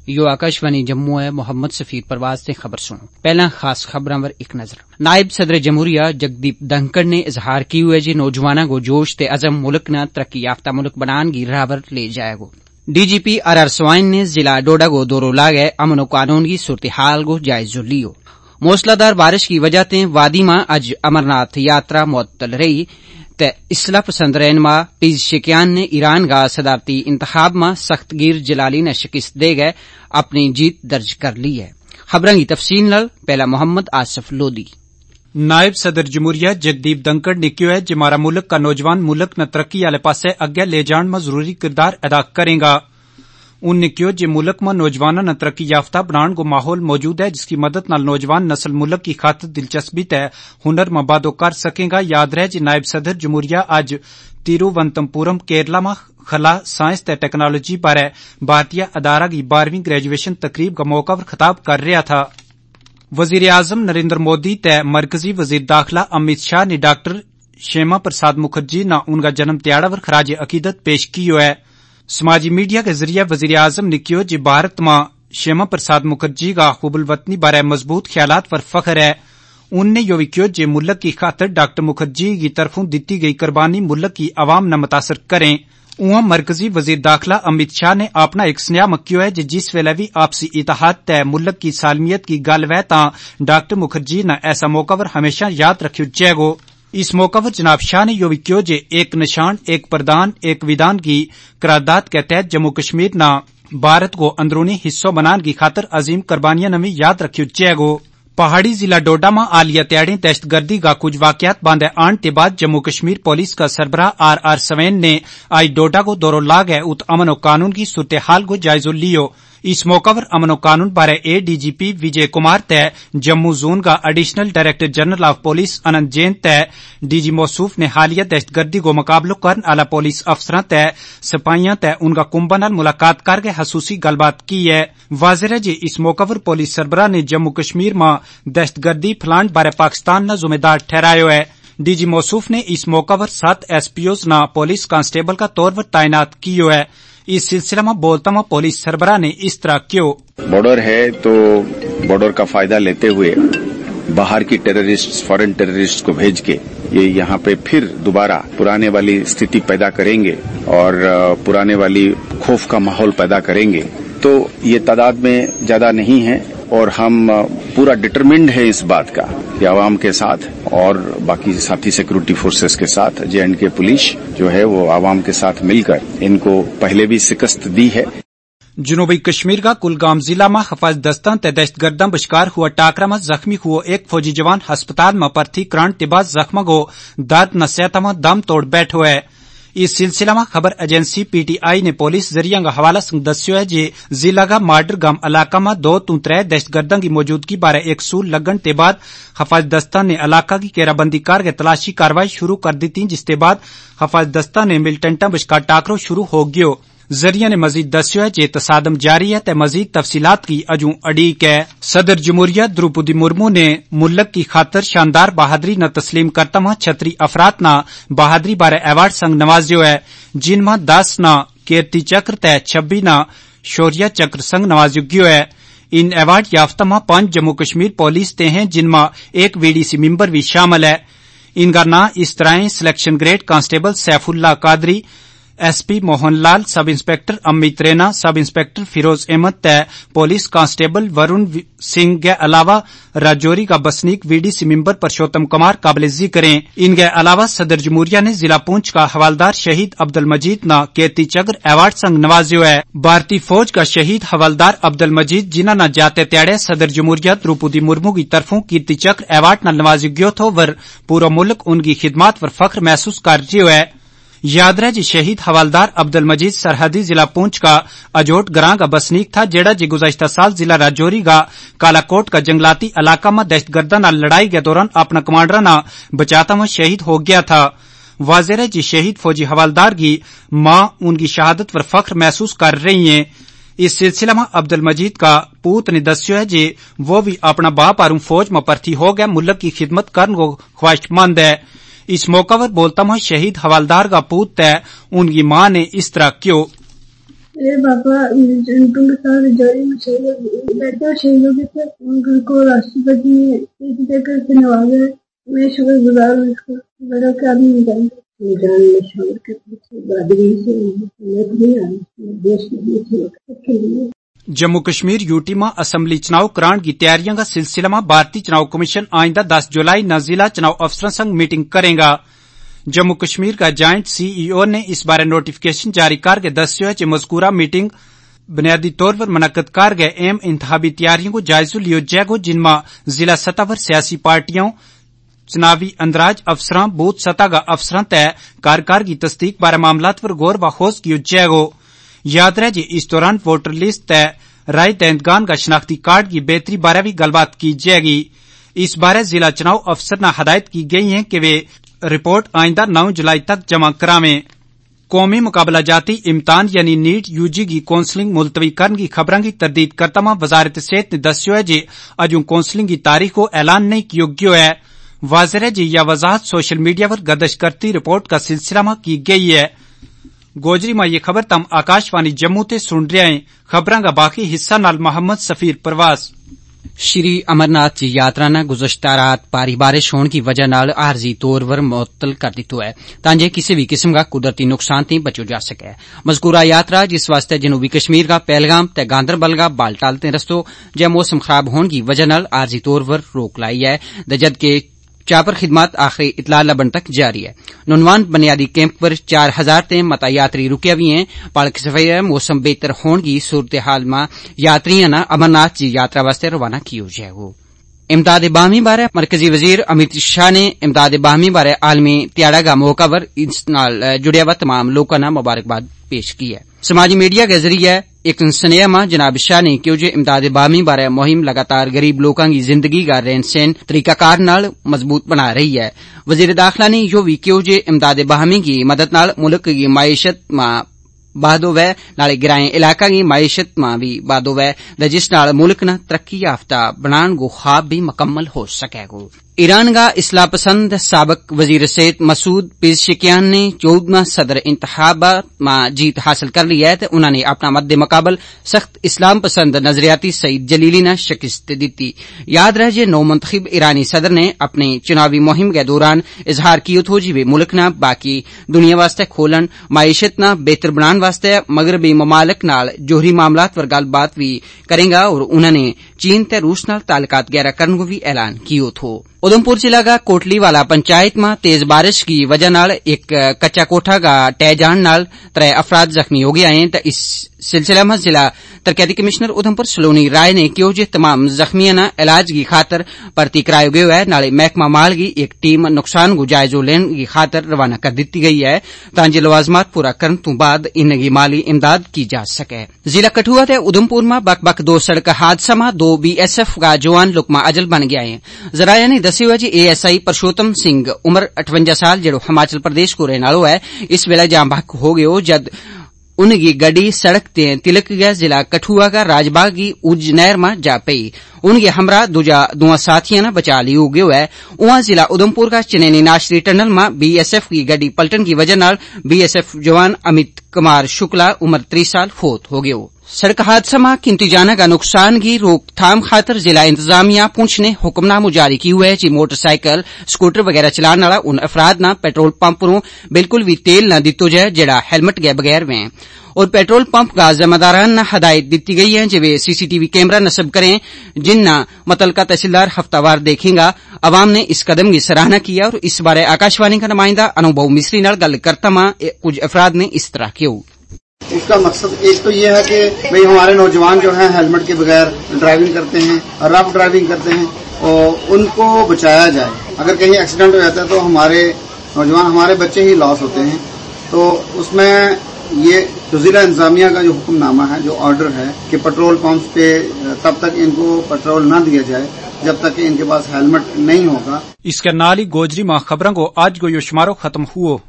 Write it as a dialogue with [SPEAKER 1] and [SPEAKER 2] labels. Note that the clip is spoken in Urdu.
[SPEAKER 1] یو آکاشوانی جموں ہے محمد سفیر پرواز نے خبر سنو پہلا خاص خبراں ور ایک نظر نائب صدر جمہوریہ جگدیپ دھنکڑ نے اظہار کی ہوئے جی نوجواناں کو جوش تے عزم ملک نہ ترقی یافتہ ملک بنان کی راہ ور لے جائے گو D G P R Swain نے ضلع ڈوڈا کو دورو لاگے امن و قانون کی صورتحال کو جائزہ لیو موسلادھار بارش کی وجہ تے وادی میں اج امرناتھ یاترا معطل رہی تے اصلاح پسند رہنما پیزشکیان نے ایران کا صدارتی انتخاب میں سخت گیر جلالی نے شکست دے گئے اپنی جیت درج کر لی ہے خبراں کی تفصیل نال پہلا محمد آصف لودھی
[SPEAKER 2] نائب صدر جمہوریہ جگدیپ دھنکڑ نے کہا ہے کہ ہمارا ملک کا نوجوان ملک نہ ترقی والے پاسے اگے لے جان میں ضروری کردار ادا کرے گا ان نے کہا کہ ملک میں نوجوانوں نے ترقی یافتہ بنان کو ماحول موجود ہے جس کی مدد نال نوجوان نسل ملک کی خاطر دلچسپی تے ہنر مبادو کر سکے گا یاد رہے جی نائب صدر جمہوریہ اج تیروونتمپورم کیرلا میں خلا سائنس تے ٹیکنالوجی بارے بھارتیہ ادارہ کی 12ویں گریجویشن تقریب کا موقع پر خطاب کر رہا تھا وزیر اعظم نریندر مودی تے مرکزی وزیر داخلہ امت شاہ نے ڈاکٹر شیما پرساد مکھرجی نہ ان کا جنم دیہڑا پر خراج عقیدت پیش کی ہے سماجی میڈیا کے ذریعے وزیر اعظم نے کہا جی بھارت میں شیما پرساد مکھرجی کا حب الوطنی بارے مضبوط خیالات پر فخر ہے ان نے یہ بھی کہا جی ملک کی خاطر ڈاکٹر مکھرجی کی طرفوں دیتی گئی قربانی ملک کی عوام نہ متاثر کریں وہاں مرکزی وزیر داخلہ امت شاہ نے اپنا ایک سنیا مکیو ہے جس ویلے بھی آپسی اتحاد تے ملک کی سالمیت کی گل وے تاں ڈاکٹر مکھرجی نے ایسا موقع پر ہمیشہ یاد رکھو جائے گو اس موقع پر جناب شاہ نے یہ بھی کہا جی ایک نشان ایک پردان ایک ودان کی قرارداد کے تحت جموں کشمیر نہ بھارت کو اندرونی حصوں بنان کی خاطر عظیم قربانیاں نمی یاد رکھو جائے گو پہاڑی ضلع ڈوڈا میں آلیہ تیاڑی دہشت گردی کا کچھ واقعات باندھے آن کے بعد جموں کشمیر پولیس کا سربراہ آر سوین نے آج ڈوڈا کو دورو لاگ ہے ات امن و قانون کی صورتحال کو جائزہ لیو اس موقع پر امن و قانون بارے اے ڈی جی پی وجے کمار تے جموں زون کا additional director general of police Anant Jain تے ڈی جی موصوف نے حالیہ دہشت گردی کو مقابلہ کرن والا پولیس افسراں تے سپاہیاں تے ان کا کنبہ نال ملاقات کر کے خصوصی گل بات کی ہے واضح ہے جی اس موقع پر پولیس سربراہ نے جموں کشمیر میں دہشت گردی پھیلان بارے پاکستان نہ ذمہ دار ٹھہرایا ہے ڈی جی موصوف نے اس موقع پر 7 ایس پی اوز نہ پولیس کانسٹیبل کا طور پر تعینات کیا ہے اس سلسلے میں بولتا ہوا پولیس سربراہ نے اس طرح کیوں
[SPEAKER 3] بارڈر ہے تو بارڈر کا فائدہ لیتے ہوئے باہر کی ٹیررسٹ فارن ٹیررسٹ کو بھیج کے یہ یہاں پہ پھر دوبارہ پرانے والی استھتی پیدا کریں گے اور پرانے والی خوف کا ماحول پیدا کریں گے تو یہ تعداد میں زیادہ نہیں ہے اور ہم پورا ڈٹرمنڈ ہے اس بات کا کہ عوام کے ساتھ اور باقی ساتھی سیکورٹی فورسز کے ساتھ JNK پولیس جو ہے وہ عوام کے ساتھ مل کر ان کو پہلے بھی شکست دی ہے
[SPEAKER 2] جنوبی کشمیر کا کلگام ضلع میں حفاظ دستان تے دہشت گرداں بشکار ہوا ٹاکرا میں زخمی ہوا ایک فوجی جوان ہسپتال میں پرتھی کران کے بعد زخم کو درد نہ سہتا میں دم توڑ بیٹھو ہے اس سلسلہ میں خبر ایجنسی پی ٹی آئی نے پولیس ذریعہ کا حوالہ سنگ دسیو ہے جی ضلع کا مارڈر گام علاقہ میں 2 تو 3 دہشت گرداں کی موجودگی بارے ایک سول لگن کے بعد حفاظ دستہ نے علاقہ کی گھیرا بندی کر کے تلاشی کاروائی شروع کر دی تھی جس کے بعد حفاظ دستہ نے ملٹنٹاں بشکار ٹاکرو شروع ہو گیو ذریعہ نے مزید دسیو ہے جی تصادم جاری ہے تے مزید تفصیلات کی اجوں اڑیک ہے صدر جمہوریہ دروپدی مرمو نے ملک کی خاطر شاندار بہادری نہ تسلیم کرتا ہوا 36 افراد نہ بہادری بارے ایوارڈ سنگ نوازیو ہے جن میں 10 نہ کیرتی چکر تے 26 نہ شوریہ چکر سنگ نوازیو گیو ہے ان ایوارڈ یافتہ میں 5 جموں کشمیر پولیس تے ہیں جن میں ایک VDC ممبر بھی شامل ہے ان کا نام اس طرح selection grade constable Saifullah Qadri S P Mohan Lal sub inspector Amit Raina sub inspector Feroz Ahmad تے پولیس کانسٹیبل ورون سنگھ کے علاوہ راجوری کا بسنیک VDC ممبر پرشوتم کمار قابل ذکر ہیں ان کے علاوہ صدر جمہوریہ نے ضلع پونچھ کا حوالدار شہید عبد المجید نہ کیرتی چکر ایوارڈ سنگ نوازیو ہے بھارتی فوج کا شہید حوالدار عبد المجید جنہ نہ جاتے تیڑے صدر جمہوریہ دروپدی مرمو کی طرفوں کیرتی چکر ایوارڈ نہ نوازیو گیو تھو ور پورا ملک ان کی خدمات پر فخر محسوس کر رہی ہے یاد رہے جی شہید حوالدار عبد المجید سرحدی ضلع پونچھ کا اجوٹ گراں کا بسنیک تھا جیڑا جی گزشتہ سال ضلع راجوری کا کالا کوٹ کا جنگلاتی علاقہ میں دہشت گردوں نال لڑائی کے دوران اپنا کمانڈر نہ بچاتا ہوا شہید ہو گیا تھا واضح ہے جی شہید فوجی حوالدار کی ماں ان کی شہادت پر فخر محسوس کر رہی ہیں اس سلسلہ میں عبد المجید کا پوت نے دسیو ہے جی وہ بھی اپنا باپ اور فوج میں پرتی ہو گیا ملک کی خدمت کرنے کو خواہش مند ہے اس موقع پر بولتا ہوں شہید حوالدار کا پوت ہے ان کی ماں نے اس طرح کیوں
[SPEAKER 4] میرے پاپا جنٹوں کے ساتھ جوڑی میں شہید ہو گئے تھے، ان کو راشٹرپتی نے اسی طرح سے نوازا ہے. میں شکر گزار ہوں اس کو، بڑا کہ آدمی نہیں جانتا جان میں شامل کرتے برادری سے دیش کے لیے.
[SPEAKER 2] جموں کشمیر یوٹی میں اسمبلی چناؤ کران کی تیاریاں کا سلسلہ میں بھارتی چناؤ کمیشن آئندہ 10 جولائی نہ ضلع چناؤ افسران سنگ میٹنگ کرے گا. جموں کشمیر کا جوائنٹ سی ای او نے اس بارے نوٹیفکیشن جاری کر کے دسیو ہے کہ مذکورہ میٹنگ بنیادی طور پر منعقد کر گئے اہم انتخابی تیاریوں کو جائزہ لیو جائے گا، جن میں ضلع سطح پر سیاسی پارٹیوں، چناوی اندراج افسران، بوتھ سطح کا افسران طے کارکار کی تصدیق بارے معاملات پر غور و خوض کیو جائے گا. یاد رہے جی اس دوران ووٹر لسٹ طے رائے دہندگان کا شناختی کارڈ کی بہتری بارے بھی گل بات کی جائے گی. اس بارے ضلع چناؤ افسر نے ہدایت کی گئی ہے کہ وہ رپورٹ آئندہ 9 جولائی تک جمع کراویں. قومی مقابلہ جاتی امتحان یعنی نیٹ یو جی کی کونسلنگ ملتوی کرنے کی خبراں کی تردید کرتا ہوا وزارت صحت نے دسیو ہے جی اجوں کونسلنگ کی تاریخ کو اعلان نہیں کیو گیو ہے. واضح ہے جی یہ وضاحت سوشل میڈیا پر گردش کرتی رپورٹ کا سلسلہ میں کی گئی ہے. گوجری میں یہ خبر تم آکاشوانی جموں تے سن رہے ہیں. خبراں کا باقی حصہ نال محمد سفیر پرواز.
[SPEAKER 1] شری امرناتھ جی یاترا نے گزشتہ رات بھاری بارش ہونے کی وجہ نال عارضی طور پر معطل کر دیتو ہے تاکہ کسی بھی قسم کا قدرتی نقصان تے بچو جا سکے. مذکورہ یاترا جس واسطے جنوبی کشمیر کا پہلگام تے گاندربل کا بالٹال تے رستو جے موسم خراب ہونے کی وجہ نال عارضی طور پر روک لائی ہے، جبکہ چاپر خدمات آخری اطلاع لبن تک جاری ہے. نونوان بنیادی کیمپ پر 4000 تے متا یاتری رکے ہوئے ہیں. پالک سفیر موسم بہتر ہونے کی صورتحال میں یاتریاں امرناتھ جی یاترا واسطے روانہ کیو جائے گا. امداد باہمی بارے مرکزی وزیر امت شاہ نے امداد باہمی بارے عالمی تیاڑا کا موقع پر اس نال جڑیا ہوا تمام لوگوں نے مبارکباد پیش کی ہے. سماجی میڈیا کے ذریعے ایک سنیا میں جناب شاہ نے کیوں جو امداد باہمی بارے مہم لگاتار غریب لوگوں کی زندگی کا رہن سہن طریقہ کار نال مضبوط بنا رہی ہے. وزیر داخلہ نے یہ بھی کیوں جو امداد باہمی کی مدد نال ملک کی معیشت میں بہادو وے نالے گرائیں علاقہ کی معیشت میں بھی بہادو وے جس نال ملک نہ ترقی یافتہ بنان کو خواب بھی مکمل ہو سکے گا. ایران کا اصلاح پسند سابق وزیر صحت مسعود پیزشکیان نے 14واں صدر انتخابات میں جیت حاصل کر لی ہے تو انہوں نے اپنا مد مقابل سخت اسلام پسند نظریاتی سعید جلیلی نے شکست دیتی. یاد رہے جے نو منتخب ایرانی صدر نے اپنی چناوی مہم کے دوران اظہار کیو تھو جی ملک نہ باقی دنیا واسطے کھولن، معیشت نہ بہتر بنان واسطے مغربی ممالک نال جوہری معاملات پر گل بات بھی کریں گا، اور انہوں نے چین تے روس نال تعلقات گہرا کرنے کو بھی اعلان کیو تھو. ادھمپور ضلع کا کوٹلی والا پنچایت میں تیز بارش کی وجہ نال ایک کچا کوٹھا کا ٹہ جان نال 3 افراد زخمی ہو گیا ہیں. اس سلسلے میں ضلع ترقیاتی کمشنر ادھمپور سلونی رائے نے کیوں جے تمام زخمیاں نہ علاج کی خاطر بھرتی کرایا گیا ہے. نالے محکمہ مال کی ایک ٹیم نقصان کو جائزہ لینے کی خاطر روانہ کر دیتی گئی ہے تاکہ لوازمات پورا کرنے تو بعد ان کی مالی امداد کی جا سکے. ضلع کٹھوا تے ادھمپور میں بک بک 2 سڑک حادثہ میں 2 BSF کا جوان لقمہ اجل بن گیا ہے. ذرائع نے دسی جی ASI پرشوتم سنگھ عمر 58 سال جڑو ہماچل پردیش کو رہنے والا ہے اس ویلے جہاں بک ہو گئے جد ان کی گڈی سڑک تے تلک گیا. ضلع کٹھوا کا راج باغ کی اج نہر میں جا پئی. ان کے ہمراہ دو ساتھیاں نے بچا لی ہو گئے ہے. وہاں ضلع ادھمپور کا چنینی ناشری ٹنل میں BSF کی گڈی پلٹن کی وجہ نال BSF جوان امت کمار شکلا عمر 30 سال فوت ہو گئے. سڑک حادثہ میں قیمتی جانا کا نقصان کی روک تھام خاطر ضلع انتظامیہ پونچھ نے حکم نامہ جاری کی ہوئے جی موٹر سائیکل اسکوٹر وغیرہ چلانے والا ان افراد نہ پیٹرول پمپ پروں بالکل بھی تیل نہ دیتو جائے جڑا ہیلمٹ کے بغیر میں، اور پیٹرول پمپ کا ذمہ داران نہ ہدایت دیتی گئی ہے جب CCTV کیمرہ نصب کریں جن نہ متعلقہ تحصیلدار ہفتہ وار دیکھیں گا. عوام نے اس قدم کی سراہنا کیا اور اس بارے آکاشوانی کا نمائندہ انوبھو مصری نال گل کرتا ماں کچھ افراد نے اس طرح کیوں.
[SPEAKER 5] اس کا مقصد ایک تو یہ ہے کہ بھئی ہمارے نوجوان جو ہیں ہیلمٹ کے بغیر ڈرائیونگ کرتے ہیں، رف ڈرائیونگ کرتے ہیں، اور ان کو بچایا جائے. اگر کہیں ایکسیڈنٹ ہو جاتا ہے تو ہمارے نوجوان، ہمارے بچے ہی لاس ہوتے ہیں. تو اس میں یہ جو ضلع انتظامیہ کا جو حکم نامہ ہے، جو آرڈر ہے کہ پیٹرول پمپس پہ تب تک ان کو پیٹرول نہ دیا جائے جب تک کہ ان کے پاس ہیلمٹ نہیں ہوگا.
[SPEAKER 2] اس کے نال ہی گوجری ماں خبروں کو آج کو یہ شمارو ختم ہوا.